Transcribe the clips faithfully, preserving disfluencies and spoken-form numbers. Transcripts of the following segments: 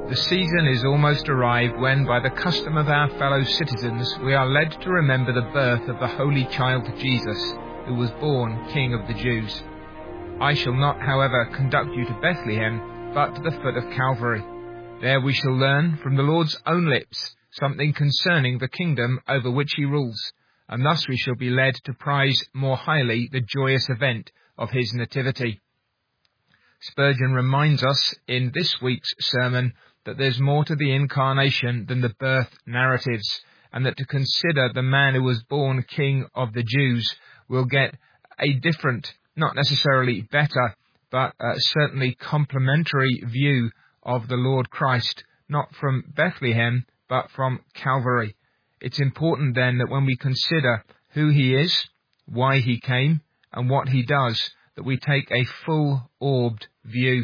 The season is almost arrived when, by the custom of our fellow citizens, we are led to remember the birth of the Holy Child Jesus, who was born King of the Jews. I shall not, however, conduct you to Bethlehem, but to the foot of Calvary. There we shall learn from the Lord's own lips something concerning the kingdom over which he rules, and thus we shall be led to prize more highly the joyous event of his nativity. Spurgeon reminds us in this week's sermon that there's more to the incarnation than the birth narratives, and that to consider the man who was born King of the Jews will get a different, not necessarily better, but uh, certainly complementary view of the Lord Christ, not from Bethlehem, but from Calvary. It's important then that when we consider who he is, why he came, and what he does, that we take a full-orbed view.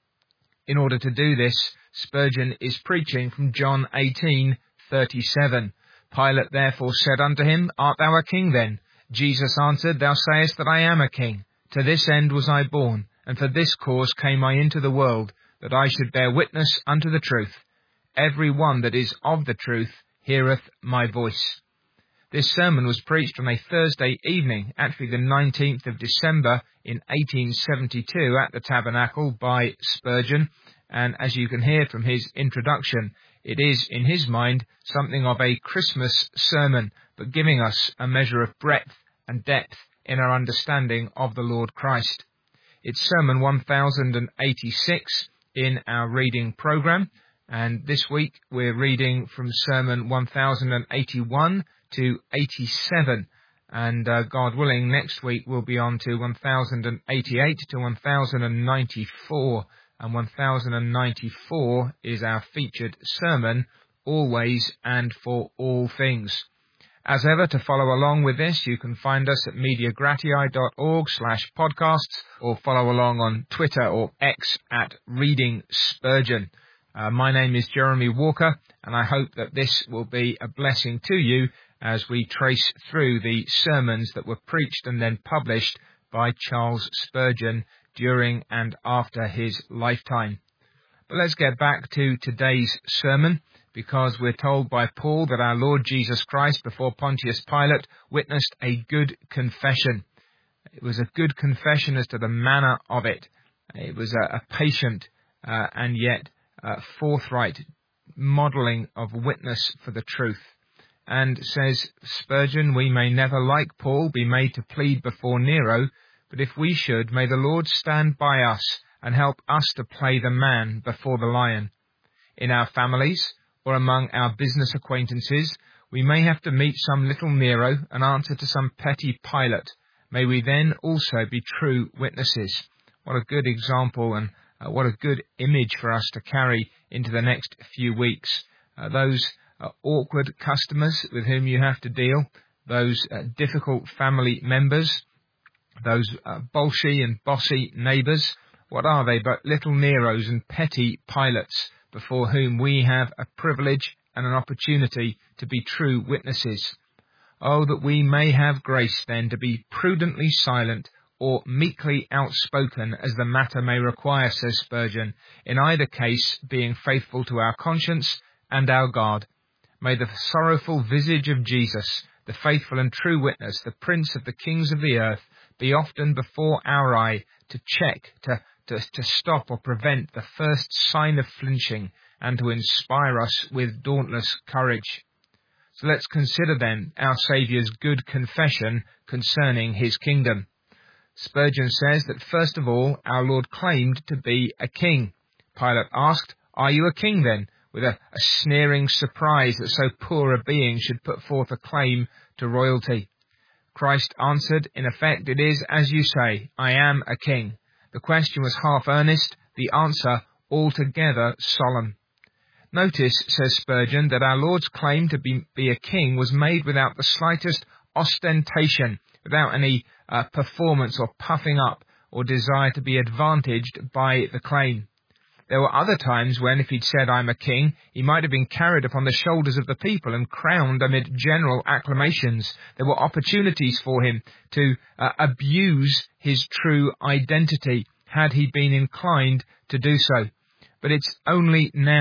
In order to do this, Spurgeon is preaching from John eighteen thirty-seven. Pilate therefore said unto him, Art thou a king then? Jesus answered, Thou sayest that I am a king. To this end was I born, and for this cause came I into the world, that I should bear witness unto the truth. Every one that is of the truth heareth my voice. This sermon was preached on a Thursday evening, actually the nineteenth of December in eighteen seventy-two at the Tabernacle by Spurgeon, and as you can hear from his introduction, it is, in his mind, something of a Christmas sermon, but giving us a measure of breadth and depth in our understanding of the Lord Christ. It's sermon one thousand eighty-six in our reading programme, and this week we're reading from sermon one thousand eighty-one to eighty-seven, and uh, God willing, next week we'll be on to one thousand eighty-eight to one thousand ninety-four, and one thousand ninety-four is our featured sermon, Always and for All Things. As ever, to follow along with this, you can find us at mediagratii.org slash podcasts, or follow along on Twitter or X at Reading Spurgeon. Uh, my name is Jeremy Walker, and I hope that this will be a blessing to you as we trace through the sermons that were preached and then published by Charles Spurgeon during and after his lifetime. But let's get back to today's sermon, because we're told by Paul that our Lord Jesus Christ before Pontius Pilate witnessed a good confession. It was a good confession as to the manner of it. It was a, a patient uh, and yet uh, forthright modelling of witness for the truth. And says Spurgeon, we may never, like Paul, be made to plead before Nero, but if we should, may the Lord stand by us and help us to play the man before the lion. In our families, or among our business acquaintances, we may have to meet some little Nero and answer to some petty Pilate. May we then also be true witnesses. What a good example, and uh, what a good image for us to carry into the next few weeks. Uh, those uh, awkward customers with whom you have to deal, those uh, difficult family members, those uh, bolshy and bossy neighbours, what are they but little Neros and petty Pilates before whom we have a privilege and an opportunity to be true witnesses? Oh, that we may have grace then to be prudently silent or meekly outspoken as the matter may require, says Spurgeon, in either case being faithful to our conscience and our God. May the sorrowful visage of Jesus, the faithful and true witness, the Prince of the kings of the earth, be often before our eye to check, to, to, to stop or prevent the first sign of flinching, and to inspire us with dauntless courage. So let's consider then our Saviour's good confession concerning his kingdom. Spurgeon says that first of all, our Lord claimed to be a king. Pilate asked, Are you a king then? With a, a sneering surprise that so poor a being should put forth a claim to royalty. Christ answered, in effect, it is as you say, I am a king. The question was half earnest, the answer altogether solemn. Notice, says Spurgeon, that our Lord's claim to be, be a king was made without the slightest ostentation, without any uh, performance or puffing up or desire to be advantaged by the claim. There were other times when, if he'd said, I'm a king, he might have been carried upon the shoulders of the people and crowned amid general acclamations. There were opportunities for him to uh, abuse his true identity, had he been inclined to do so. But it's only now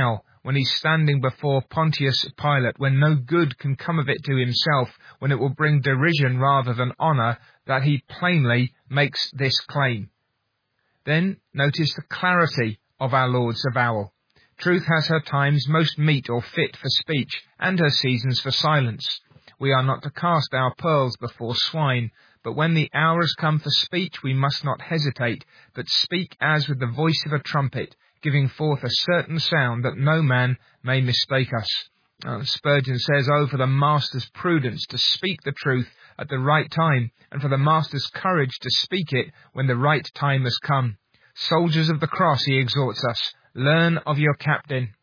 when he's standing before Pontius Pilate, when no good can come of it to himself, when it will bring derision rather than honour, that he plainly makes this claim. Then notice the clarity of our Lord's avowal. Truth has her times most meet or fit for speech, and her seasons for silence. We are not to cast our pearls before swine, but when the hour has come for speech, we must not hesitate, but speak as with the voice of a trumpet, giving forth a certain sound, that no man may mistake us. Uh, Spurgeon says, "Oh, for the Master's prudence to speak the truth at the right time, and for the Master's courage to speak it when the right time has come. Soldiers of the cross," he exhorts us, "learn of your captain."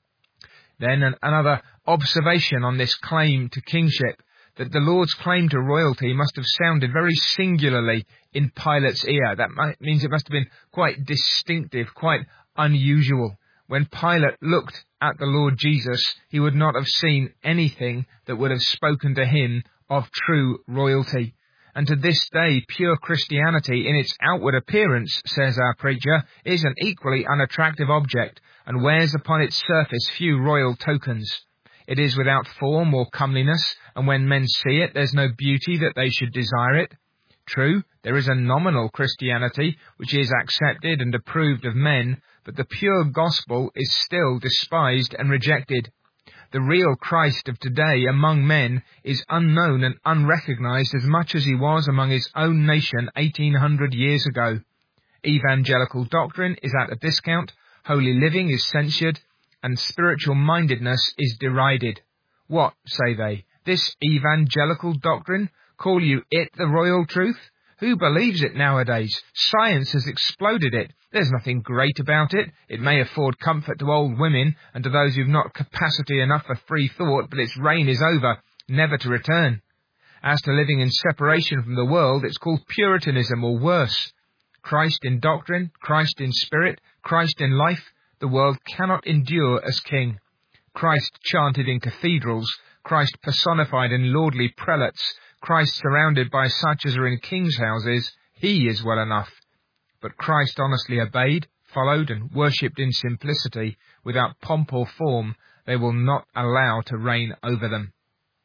Then an, another observation on this claim to kingship, that the Lord's claim to royalty must have sounded very singularly in Pilate's ear. That might, means it must have been quite distinctive, quite unusual. When Pilate looked at the Lord Jesus, he would not have seen anything that would have spoken to him of true royalty. And to this day, pure Christianity in its outward appearance, says our preacher, is an equally unattractive object, and wears upon its surface few royal tokens. It is without form or comeliness, and when men see it, there's no beauty that they should desire it. True, there is a nominal Christianity, which is accepted and approved of men, but the pure gospel is still despised and rejected. The real Christ of today among men is unknown and unrecognized as much as he was among his own nation eighteen hundred years ago. Evangelical doctrine is at a discount, holy living is censured, and spiritual mindedness is derided. What, say they, this evangelical doctrine? Call you it the royal truth? Who believes it nowadays? Science has exploded it. There's nothing great about it. It may afford comfort to old women and to those who've not capacity enough for free thought, but its reign is over, never to return. As to living in separation from the world, it's called Puritanism or worse. Christ in doctrine, Christ in spirit, Christ in life, the world cannot endure as king. Christ chanted in cathedrals, Christ personified in lordly prelates, Christ surrounded by such as are in kings' houses, he is well enough. But Christ honestly obeyed, followed, and worshipped in simplicity, without pomp or form, they will not allow to reign over them.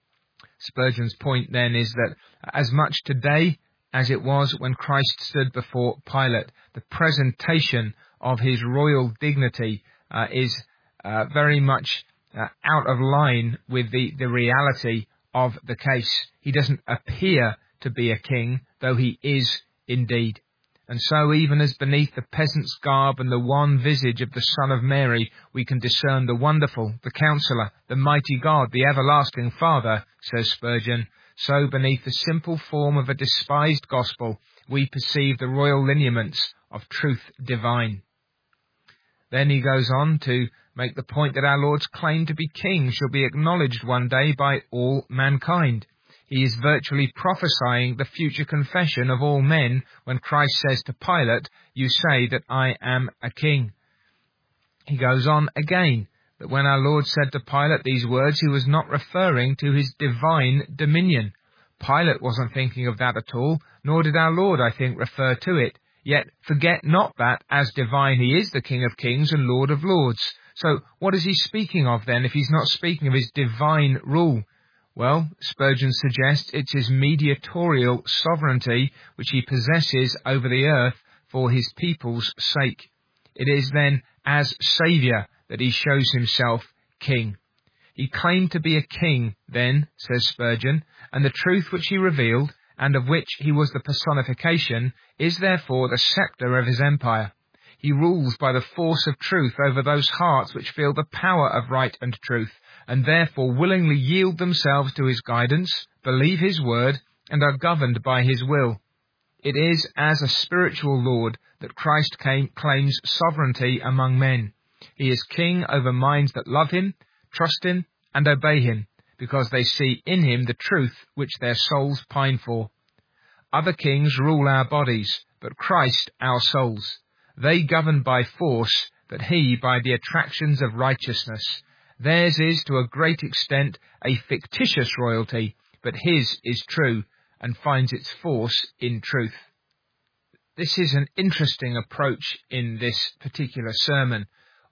Spurgeon's point then is that as much today as it was when Christ stood before Pilate, the presentation of his royal dignity uh, is uh, very much uh, out of line with the, the reality of the case. He doesn't appear to be a king, though he is indeed. And so even as beneath the peasant's garb and the wan visage of the Son of Mary we can discern the wonderful, the Counsellor, the mighty God, the everlasting Father, says Spurgeon, so beneath the simple form of a despised gospel we perceive the royal lineaments of truth divine. Then he goes on to make the point that our Lord's claim to be king shall be acknowledged one day by all mankind. He is virtually prophesying the future confession of all men when Christ says to Pilate, "You say that I am a king." He goes on again, that when our Lord said to Pilate these words, he was not referring to his divine dominion. Pilate wasn't thinking of that at all, nor did our Lord, I think, refer to it. Yet forget not that, as divine, he is the King of kings and Lord of lords. So what is he speaking of then, if he's not speaking of his divine rule? Well, Spurgeon suggests it's his mediatorial sovereignty which he possesses over the earth for his people's sake. It is then as Saviour that he shows himself king. He claimed to be a king then, says Spurgeon, and the truth which he revealed, and of which he was the personification, is therefore the sceptre of his empire. He rules by the force of truth over those hearts which feel the power of right and truth, and therefore willingly yield themselves to his guidance, believe his word, and are governed by his will. It is as a spiritual Lord that Christ came, claims sovereignty among men. He is king over minds that love him, trust him, and obey him, because they see in him the truth which their souls pine for. Other kings rule our bodies, but Christ our souls. They govern by force, but he by the attractions of righteousness. Theirs is, to a great extent, a fictitious royalty, but his is true, and finds its force in truth. This is an interesting approach in this particular sermon.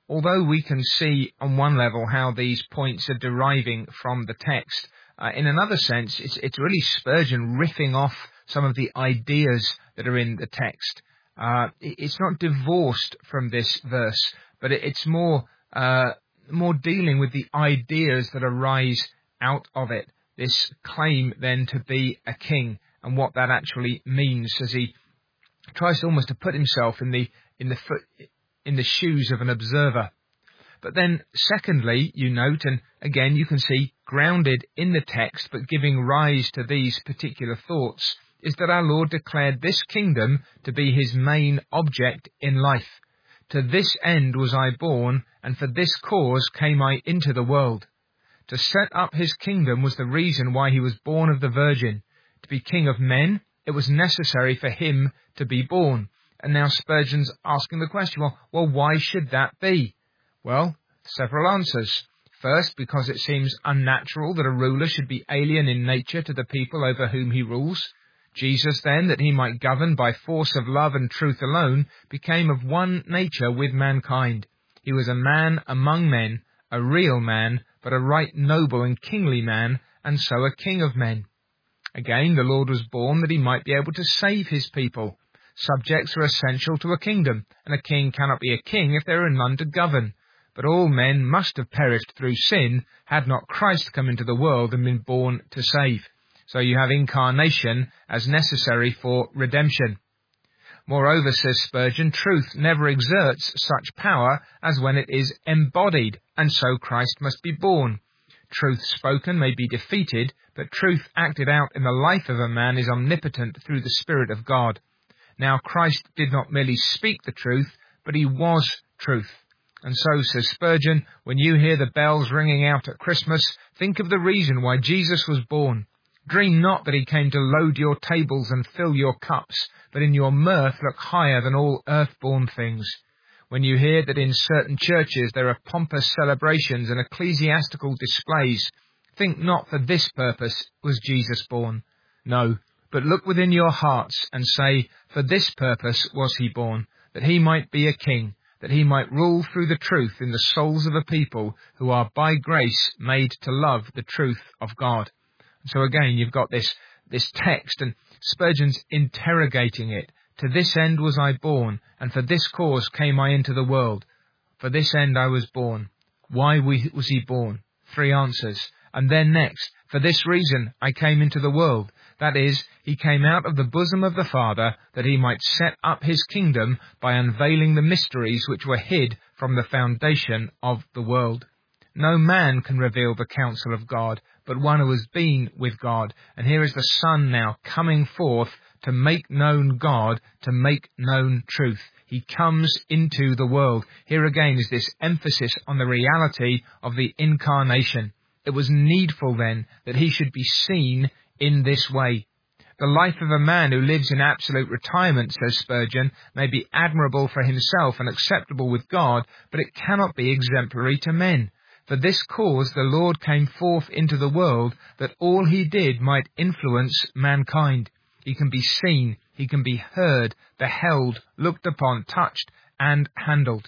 although we can see on one level how these points are deriving from the text, uh, in another sense, it's, it's really Spurgeon riffing off some of the ideas that are in the text. Uh, it, it's not divorced from this verse, but it, it's more uh, more dealing with the ideas that arise out of it. This claim then to be a king and what that actually means, as he tries almost to put himself in the in the foot, in the shoes of an observer. But then, secondly, you note, and again you can see grounded in the text, but giving rise to these particular thoughts, is that our Lord declared this kingdom to be his main object in life. To this end was I born, and for this cause came I into the world. To set up his kingdom was the reason why he was born of the Virgin. To be king of men, it was necessary for him to be born. And now Spurgeon's asking the question, well, well, why should that be? Well, several answers. First, because it seems unnatural that a ruler should be alien in nature to the people over whom he rules. Jesus then, that he might govern by force of love and truth alone, became of one nature with mankind. He was a man among men, a real man, but a right noble and kingly man, and so a king of men. Again, the Lord was born that he might be able to save his people. Subjects are essential to a kingdom, and a king cannot be a king if there are none to govern. But all men must have perished through sin, had not Christ come into the world and been born to save. So you have incarnation as necessary for redemption. Moreover, says Spurgeon, truth never exerts such power as when it is embodied, and so Christ must be born. Truth spoken may be defeated, but truth acted out in the life of a man is omnipotent through the Spirit of God. Now Christ did not merely speak the truth, but he was truth. And so, says Spurgeon, when you hear the bells ringing out at Christmas, think of the reason why Jesus was born. Dream not that he came to load your tables and fill your cups, but in your mirth look higher than all earth-born things. When you hear that in certain churches there are pompous celebrations and ecclesiastical displays, think not for this purpose was Jesus born. No, but look within your hearts and say, for this purpose was he born, that he might be a king, that he might rule through the truth in the souls of a people who are by grace made to love the truth of God. So again, you've got this, this text, and Spurgeon's interrogating it. To this end was I born, and for this cause came I into the world. For this end I was born. Why was he born? Three answers. And then next, for this reason I came into the world. That is, he came out of the bosom of the Father, that he might set up his kingdom by unveiling the mysteries which were hid from the foundation of the world. No man can reveal the counsel of God, but one who has been with God. And here is the Son now coming forth to make known God, to make known truth. He comes into the world. Here again is this emphasis on the reality of the incarnation. It was needful then that he should be seen in this way. The life of a man who lives in absolute retirement, says Spurgeon, may be admirable for himself and acceptable with God, but it cannot be exemplary to men. For this cause the Lord came forth into the world, that all he did might influence mankind. He can be seen, he can be heard, beheld, looked upon, touched, and handled.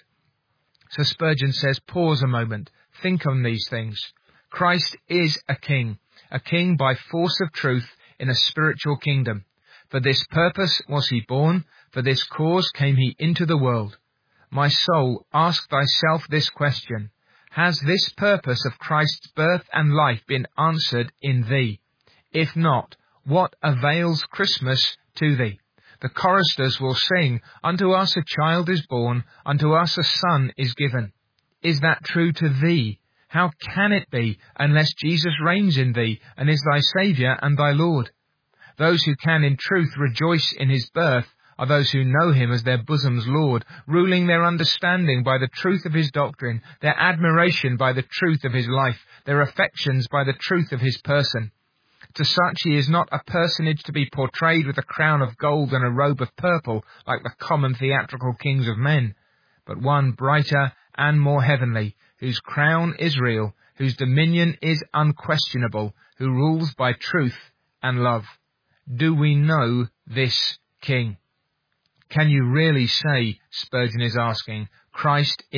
So Spurgeon says, pause a moment, think on these things. Christ is a king, a king by force of truth in a spiritual kingdom. For this purpose was he born, for this cause came he into the world. My soul, ask thyself this question. Has this purpose of Christ's birth and life been answered in thee? If not, what avails Christmas to thee? The choristers will sing, unto us a child is born, unto us a son is given. Is that true to thee? How can it be, unless Jesus reigns in thee, and is thy Saviour and thy Lord? Those who can in truth rejoice in his birth are those who know him as their bosom's Lord, ruling their understanding by the truth of his doctrine, their admiration by the truth of his life, their affections by the truth of his person. To such he is not a personage to be portrayed with a crown of gold and a robe of purple, like the common theatrical kings of men, but one brighter and more heavenly, whose crown is real, whose dominion is unquestionable, who rules by truth and love. Do we know this King? Can you really say, Spurgeon is asking, Christ is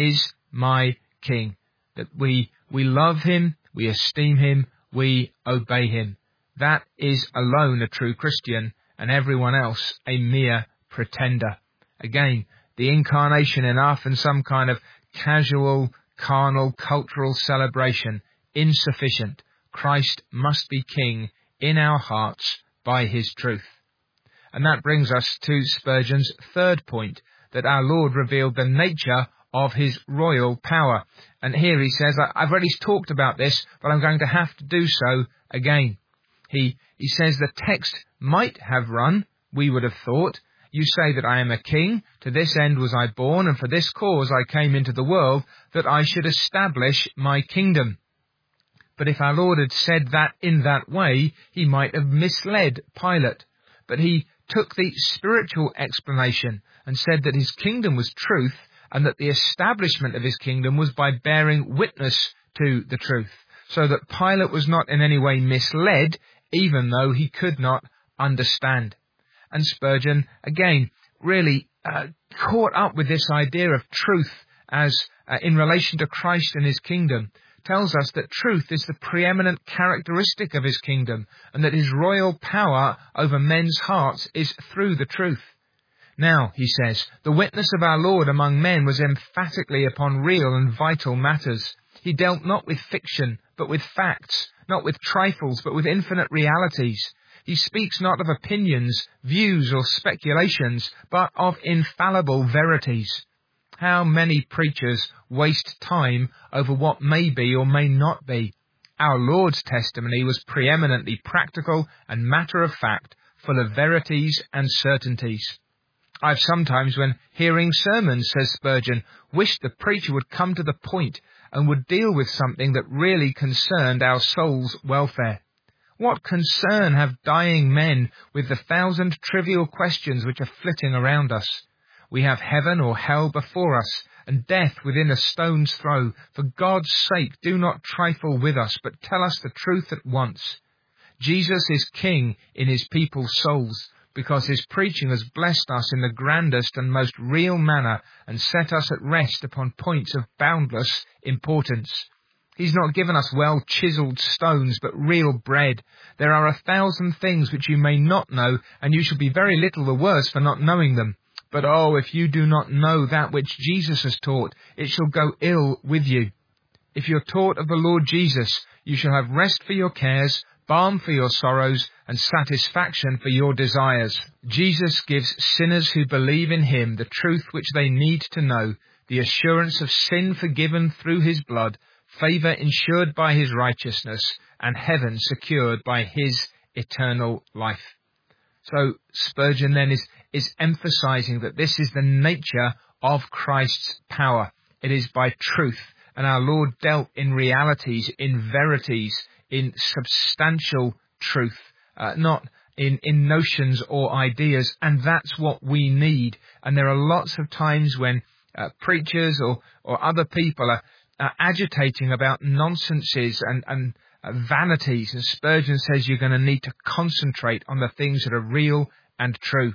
my King. That we, we love him, we esteem him, we obey him. That is alone a true Christian, and everyone else a mere pretender. Again, the incarnation enough and some kind of casual, carnal, cultural celebration insufficient. Christ must be King in our hearts by his truth. And that brings us to Spurgeon's third point, that our Lord revealed the nature of his royal power. And here he says, I've already talked about this, but I'm going to have to do so again. He, he says the text might have run, we would have thought, you say that I am a king, to this end was I born, and for this cause I came into the world, that I should establish my kingdom. But if our Lord had said that in that way, he might have misled Pilate. But he took the spiritual explanation and said that his kingdom was truth, and that the establishment of his kingdom was by bearing witness to the truth, so that Pilate was not in any way misled, even though he could not understand. And Spurgeon, again, really uh, caught up with this idea of truth as uh, in relation to Christ and his kingdom, tells us that truth is the preeminent characteristic of his kingdom, and that his royal power over men's hearts is through the truth. Now, he says, the witness of our Lord among men was emphatically upon real and vital matters. He dealt not with fiction, but with facts, not with trifles, but with infinite realities. He speaks not of opinions, views, or speculations, but of infallible verities. How many preachers waste time over what may be or may not be? Our Lord's testimony was preeminently practical and matter of fact, full of verities and certainties. I've sometimes, when hearing sermons, says Spurgeon, wished the preacher would come to the point and would deal with something that really concerned our soul's welfare. What concern have dying men with the thousand trivial questions which are flitting around us? We have heaven or hell before us, and death within a stone's throw. For God's sake, do not trifle with us, but tell us the truth at once. Jesus is King in his people's souls, because his preaching has blessed us in the grandest and most real manner, and set us at rest upon points of boundless importance. He's not given us well-chiselled stones, but real bread. There are a thousand things which you may not know, and you shall be very little the worse for not knowing them. But oh, if you do not know that which Jesus has taught, it shall go ill with you. If you're taught of the Lord Jesus, you shall have rest for your cares, balm for your sorrows, and satisfaction for your desires. Jesus gives sinners who believe in him the truth which they need to know, the assurance of sin forgiven through his blood, favour ensured by his righteousness, and heaven secured by his eternal life. So Spurgeon then is, is emphasising that this is the nature of Christ's power. It is by truth, and our Lord dealt in realities, in verities, in substantial truth, uh, not in, in notions or ideas, and that's what we need. And there are lots of times when uh, preachers or, or other people are Uh, agitating about nonsenses and, and uh, vanities. And Spurgeon says you're going to need to concentrate on the things that are real and true.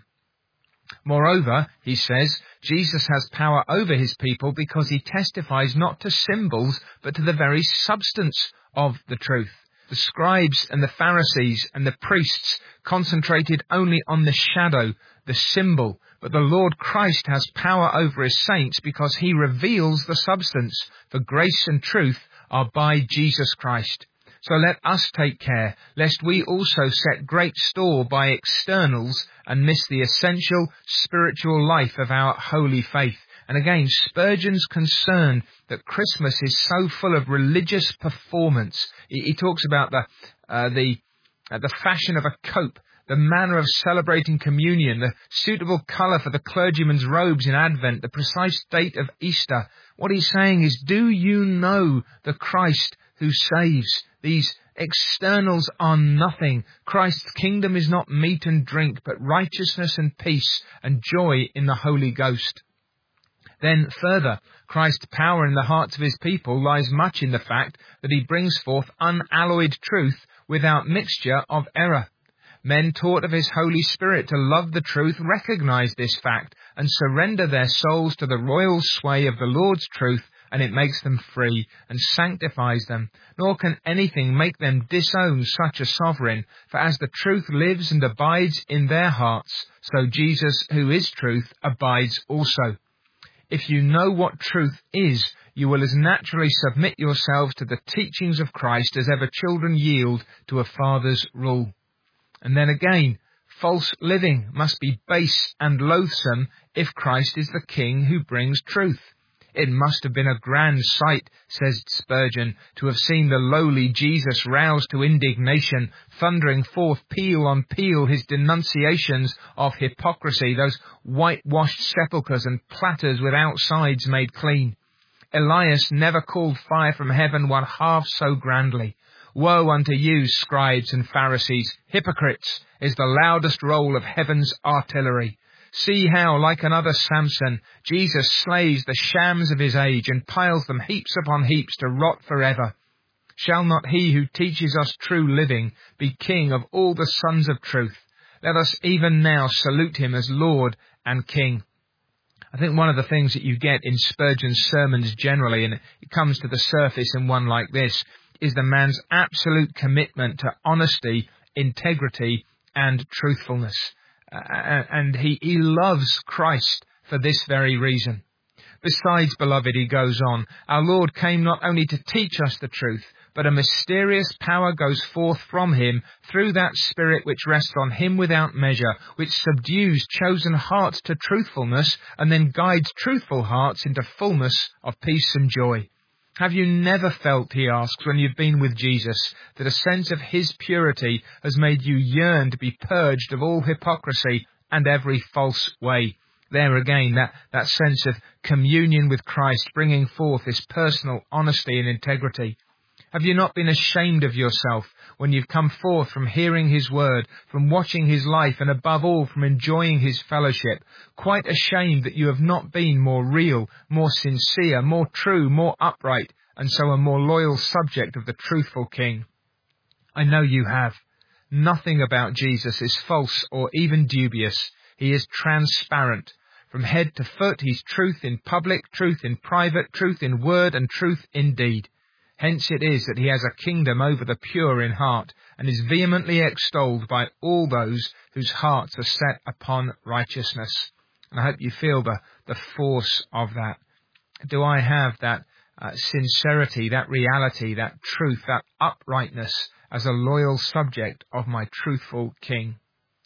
Moreover, he says, Jesus has power over his people because he testifies not to symbols, but to the very substance of the truth. The scribes and the Pharisees and the priests concentrated only on the shadow, the symbol, but the Lord Christ has power over his saints because he reveals the substance, for grace and truth are by Jesus Christ. So let us take care, lest we also set great store by externals and miss the essential spiritual life of our holy faith. And again, Spurgeon's concern that Christmas is so full of religious performance. He, he talks about the uh, the uh, the fashion of a cope, the manner of celebrating communion, the suitable colour for the clergyman's robes in Advent, the precise date of Easter. What he's saying is, do you know the Christ who saves? These externals are nothing. Christ's kingdom is not meat and drink, but righteousness and peace and joy in the Holy Ghost. Then further, Christ's power in the hearts of his people lies much in the fact that he brings forth unalloyed truth without mixture of error. Men taught of his Holy Spirit to love the truth recognize this fact and surrender their souls to the royal sway of the Lord's truth and it makes them free and sanctifies them. Nor can anything make them disown such a sovereign, for as the truth lives and abides in their hearts, so Jesus, who is truth, abides also. If you know what truth is, you will as naturally submit yourselves to the teachings of Christ as ever children yield to a father's rule. And then again, false living must be base and loathsome if Christ is the King who brings truth. It must have been a grand sight, says Spurgeon, to have seen the lowly Jesus roused to indignation, thundering forth peal on peal his denunciations of hypocrisy, those whitewashed sepulchres and platters with outsides made clean. Elias never called fire from heaven one half so grandly. Woe unto you, scribes and Pharisees, hypocrites, is the loudest roll of heaven's artillery. See how, like another Samson, Jesus slays the shams of his age and piles them heaps upon heaps to rot forever. Shall not he who teaches us true living be King of all the sons of truth? Let us even now salute him as Lord and King. I think one of the things that you get in Spurgeon's sermons generally, and it comes to the surface in one like this, is the man's absolute commitment to honesty, integrity, and truthfulness. Uh, and he, he loves Christ for this very reason. Besides, beloved, he goes on, our Lord came not only to teach us the truth, but a mysterious power goes forth from him through that Spirit which rests on him without measure, which subdues chosen hearts to truthfulness and then guides truthful hearts into fullness of peace and joy. Have you never felt, he asks, when you've been with Jesus, that a sense of his purity has made you yearn to be purged of all hypocrisy and every false way? There again, that, that sense of communion with Christ, bringing forth this personal honesty and integrity. Have you not been ashamed of yourself when you've come forth from hearing his word, from watching his life, and above all from enjoying his fellowship, quite ashamed that you have not been more real, more sincere, more true, more upright, and so a more loyal subject of the truthful King? I know you have. Nothing about Jesus is false or even dubious. He is transparent. From head to foot, he's truth in public, truth in private, truth in word, and truth in deed. Hence it is that he has a kingdom over the pure in heart, and is vehemently extolled by all those whose hearts are set upon righteousness. And I hope you feel the, the force of that. Do I have that uh, sincerity, that reality, that truth, that uprightness as a loyal subject of my truthful King?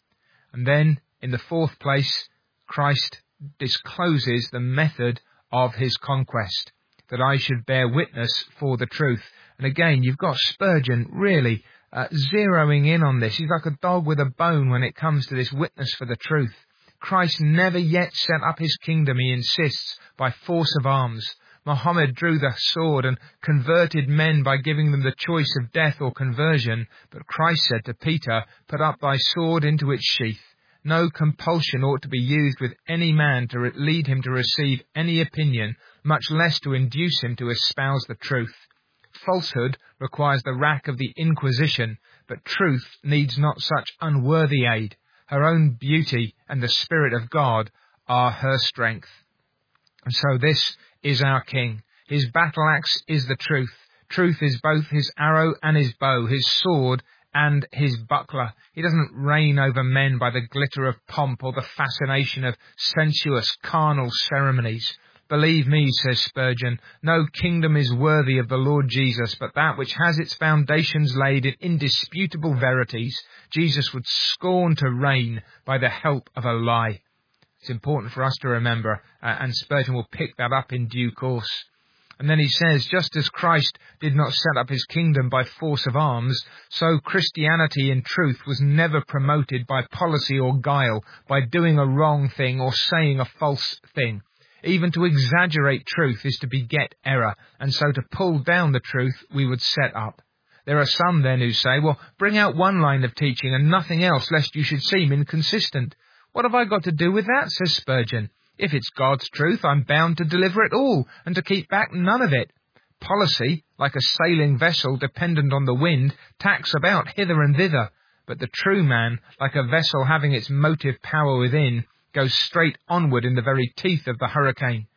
And then, in the fourth place, Christ discloses the method of his conquest, that I should bear witness for the truth. And again, you've got Spurgeon really uh, zeroing in on this. He's like a dog with a bone when it comes to this witness for the truth. Christ never yet set up his kingdom, he insists, by force of arms. Muhammad drew the sword and converted men by giving them the choice of death or conversion. But Christ said to Peter, put up thy sword into its sheath. No compulsion ought to be used with any man to lead him to receive any opinion, much less to induce him to espouse the truth. Falsehood requires the rack of the Inquisition, but truth needs not such unworthy aid. Her own beauty and the Spirit of God are her strength. And so this is our King. His battle axe is the truth. Truth is both his arrow and his bow, his sword and his buckler. He doesn't reign over men by the glitter of pomp or the fascination of sensuous, carnal ceremonies. Believe me, says Spurgeon, no kingdom is worthy of the Lord Jesus, but that which has its foundations laid in indisputable verities. Jesus would scorn to reign by the help of a lie. It's important for us to remember, uh, and Spurgeon will pick that up in due course. And then he says, just as Christ did not set up his kingdom by force of arms, so Christianity in truth was never promoted by policy or guile, by doing a wrong thing or saying a false thing. Even to exaggerate truth is to beget error, and so to pull down the truth we would set up. There are some then who say, well, bring out one line of teaching and nothing else, lest you should seem inconsistent. What have I got to do with that, says Spurgeon? If it's God's truth, I'm bound to deliver it all, and to keep back none of it. Policy, like a sailing vessel dependent on the wind, tacks about hither and thither. But the true man, like a vessel having its motive power within, goes straight onward in the very teeth of the hurricane.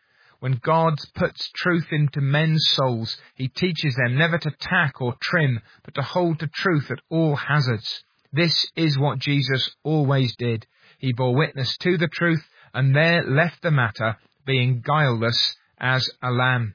When God puts truth into men's souls, he teaches them never to tack or trim, but to hold to truth at all hazards. This is what Jesus always did. He bore witness to the truth, and there left the matter, being guileless as a lamb.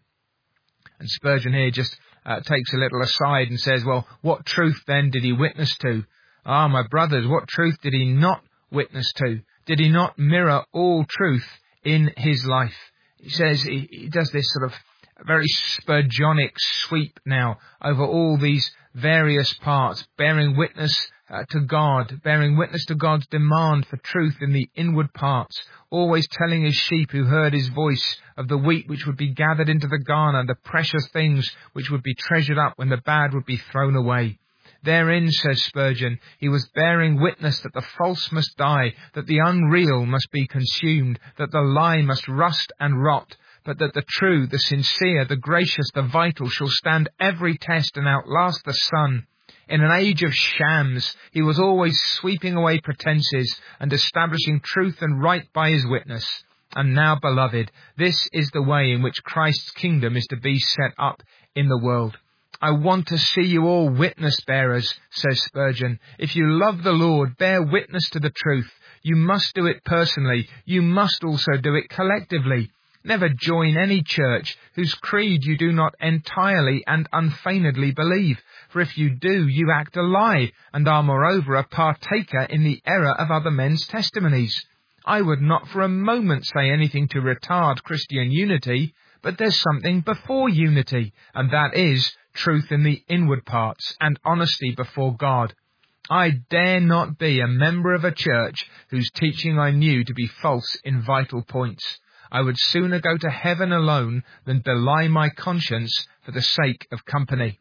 And Spurgeon here just uh, takes a little aside and says, well, what truth then did he witness to? Ah, my brothers, what truth did he not witness to? Did he not mirror all truth in his life? He says he, he does this sort of very Spurgeonic sweep now over all these various parts, bearing witness uh, to God, bearing witness to God's demand for truth in the inward parts, always telling his sheep who heard his voice of the wheat which would be gathered into the garner, the precious things which would be treasured up when the bad would be thrown away. Therein, says Spurgeon, he was bearing witness that the false must die, that the unreal must be consumed, that the lie must rust and rot, but that the true, the sincere, the gracious, the vital shall stand every test and outlast the sun. In an age of shams, he was always sweeping away pretences and establishing truth and right by his witness. And now, beloved, this is the way in which Christ's kingdom is to be set up in the world. I want to see you all witness bearers, says Spurgeon. If you love the Lord, bear witness to the truth. You must do it personally. You must also do it collectively. Never join any church whose creed you do not entirely and unfeignedly believe. For if you do, you act a lie, and are moreover a partaker in the error of other men's testimonies. I would not for a moment say anything to retard Christian unity, but there's something before unity, and that is truth in the inward parts and honesty before God. I dare not be a member of a church whose teaching I knew to be false in vital points. I would sooner go to heaven alone than belie my conscience for the sake of company.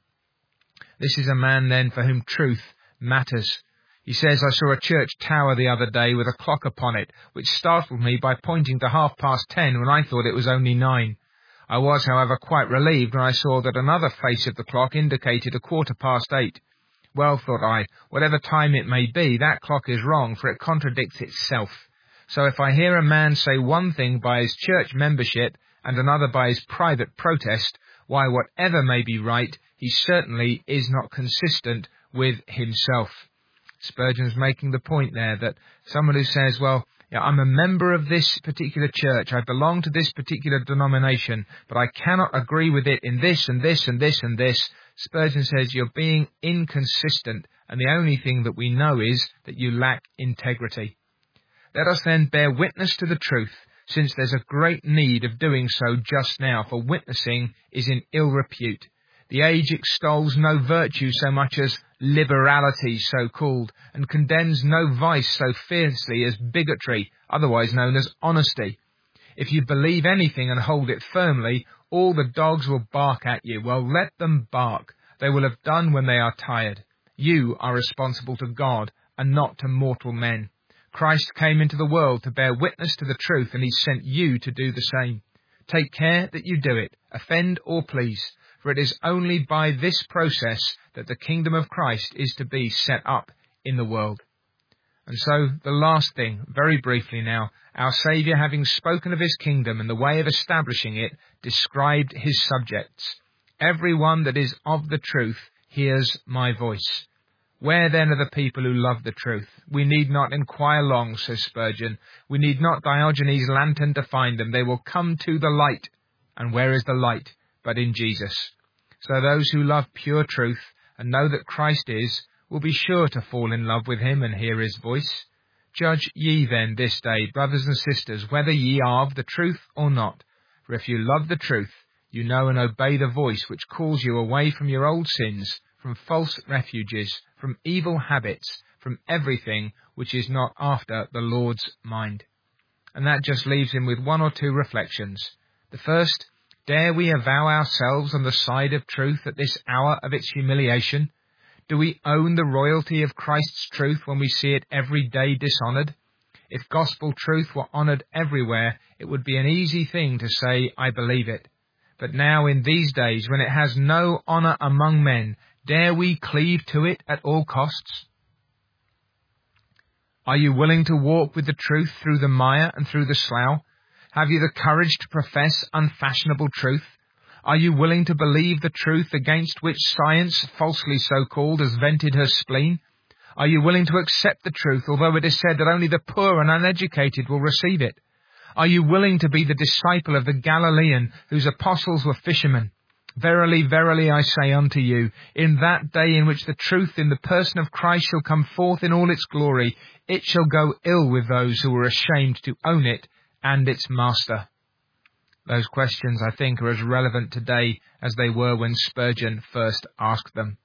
This is a man then for whom truth matters. He says, I saw a church tower the other day with a clock upon it, which startled me by pointing to half past ten when I thought it was only nine. I was, however, quite relieved when I saw that another face of the clock indicated a quarter past eight. Well, thought I, whatever time it may be, that clock is wrong, for it contradicts itself. So if I hear a man say one thing by his church membership and another by his private protest, why, whatever may be right, he certainly is not consistent with himself. Spurgeon's making the point there that someone who says, well, yeah, I'm a member of this particular church, I belong to this particular denomination, but I cannot agree with it in this and this and this and this. Spurgeon says you're being inconsistent, and the only thing that we know is that you lack integrity. Let us then bear witness to the truth, since there's a great need of doing so just now, for witnessing is in ill repute. The age extols no virtue so much as liberality, so called, and condemns no vice so fiercely as bigotry, otherwise known as honesty. If you believe anything and hold it firmly, all the dogs will bark at you. Well, let them bark. They will have done when they are tired. You are responsible to God and not to mortal men. Christ came into the world to bear witness to the truth, and he sent you to do the same. Take care that you do it, offend or please, for it is only by this process that the kingdom of Christ is to be set up in the world. And so, the last thing, very briefly now, our Saviour, having spoken of his kingdom and the way of establishing it, described his subjects. Every one that is of the truth hears my voice. Where then are the people who love the truth? We need not inquire long, says Spurgeon. We need not Diogenes' lantern to find them. They will come to the light. And where is the light but in Jesus? So those who love pure truth and know that Christ is, will be sure to fall in love with him and hear his voice. Judge ye then this day, brothers and sisters, whether ye are of the truth or not. For if you love the truth, you know and obey the voice which calls you away from your old sins, from false refuges, from evil habits, from everything which is not after the Lord's mind. And that just leaves him with one or two reflections. The first, dare we avow ourselves on the side of truth at this hour of its humiliation? Do we own the royalty of Christ's truth when we see it every day dishonoured? If gospel truth were honoured everywhere, it would be an easy thing to say, I believe it. But now in these days, when it has no honour among men, dare we cleave to it at all costs? Are you willing to walk with the truth through the mire and through the slough? Have you the courage to profess unfashionable truth? Are you willing to believe the truth against which science, falsely so called, has vented her spleen? Are you willing to accept the truth, although it is said that only the poor and uneducated will receive it? Are you willing to be the disciple of the Galilean whose apostles were fishermen? Verily, verily, I say unto you, in that day in which the truth in the person of Christ shall come forth in all its glory, it shall go ill with those who are ashamed to own it and its master. Those questions, I think, are as relevant today as they were when Spurgeon first asked them.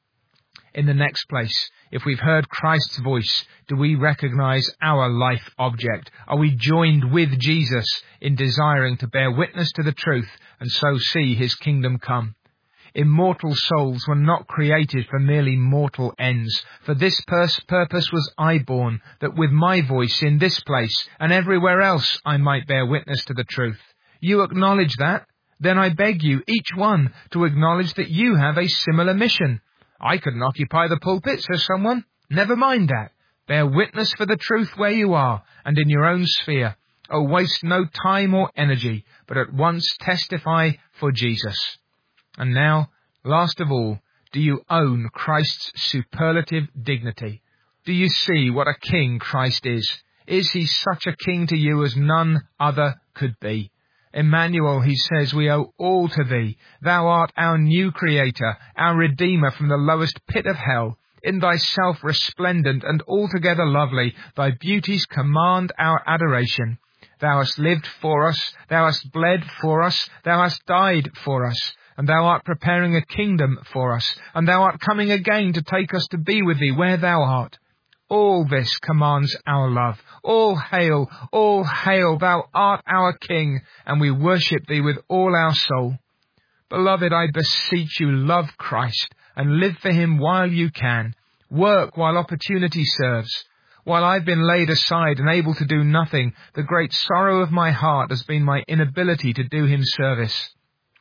In the next place, if we've heard Christ's voice, do we recognize our life object? Are we joined with Jesus in desiring to bear witness to the truth and so see his kingdom come? Immortal souls were not created for merely mortal ends. For this pers- purpose was I born, that with my voice in this place and everywhere else I might bear witness to the truth. You acknowledge that? Then I beg you, each one, to acknowledge that you have a similar mission. I couldn't occupy the pulpit, says someone. Never mind that. Bear witness for the truth where you are and in your own sphere. Oh, waste no time or energy, but at once testify for Jesus. And now, last of all, do you own Christ's superlative dignity? Do you see what a king Christ is? Is he such a king to you as none other could be? Emmanuel, he says, we owe all to thee. Thou art our new creator, our redeemer from the lowest pit of hell. In thyself resplendent and altogether lovely, thy beauties command our adoration. Thou hast lived for us, thou hast bled for us, thou hast died for us, and thou art preparing a kingdom for us, and thou art coming again to take us to be with thee where thou art. All this commands our love. All hail, all hail, thou art our King, and we worship thee with all our soul. Beloved, I beseech you, love Christ, and live for him while you can. Work while opportunity serves. While I've been laid aside and able to do nothing, the great sorrow of my heart has been my inability to do him service.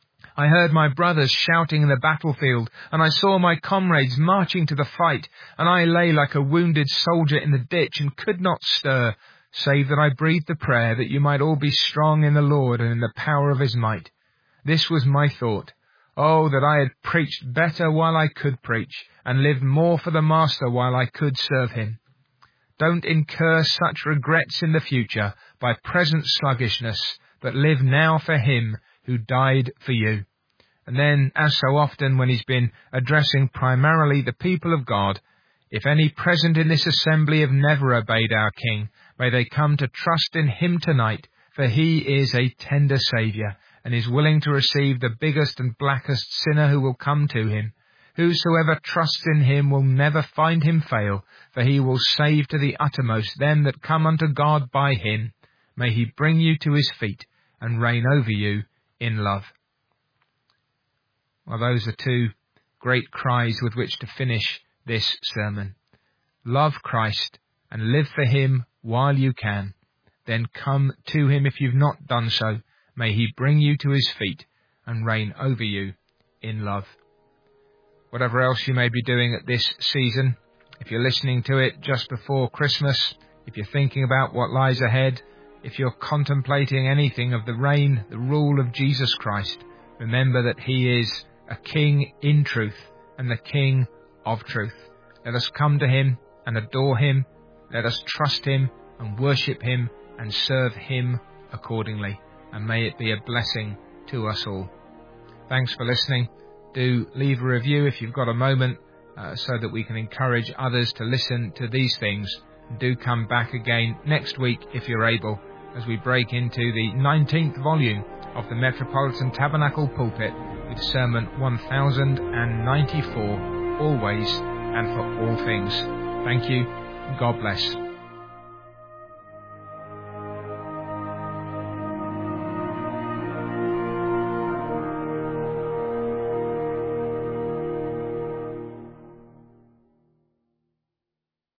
I heard my brothers shouting in the battlefield, and I saw my comrades marching to the fight, and I lay like a wounded soldier in the ditch and could not stir, save that I breathed the prayer that you might all be strong in the Lord and in the power of his might. This was my thought. Oh, that I had preached better while I could preach, and lived more for the Master while I could serve him. Don't incur such regrets in the future by present sluggishness, but live now for him who died for you. And then, as so often when he's been addressing primarily the people of God, if any present in this assembly have never obeyed our King, may they come to trust in him tonight, for he is a tender Saviour, and is willing to receive the biggest and blackest sinner who will come to him. Whosoever trusts in him will never find him fail, for he will save to the uttermost them that come unto God by him. May he bring you to his feet and reign over you in love. Well, those are two great cries with which to finish this sermon. Love Christ and live for him while you can. Then come to him if you've not done so. May he bring you to his feet and reign over you in love. Whatever else you may be doing at this season, if you're listening to it just before Christmas, if you're thinking about what lies ahead, if you're contemplating anything of the reign, the rule of Jesus Christ, remember that he is a King in truth and the King of truth. Let us come to him and adore him. Let us trust him and worship him and serve him accordingly. And may it be a blessing to us all. Thanks for listening. Do leave a review if you've got a moment, uh, so that we can encourage others to listen to these things. Do come back again next week if you're able, as we break into the nineteenth volume of the Metropolitan Tabernacle Pulpit with Sermon one thousand ninety-four, Always and for All Things. Thank you. God bless.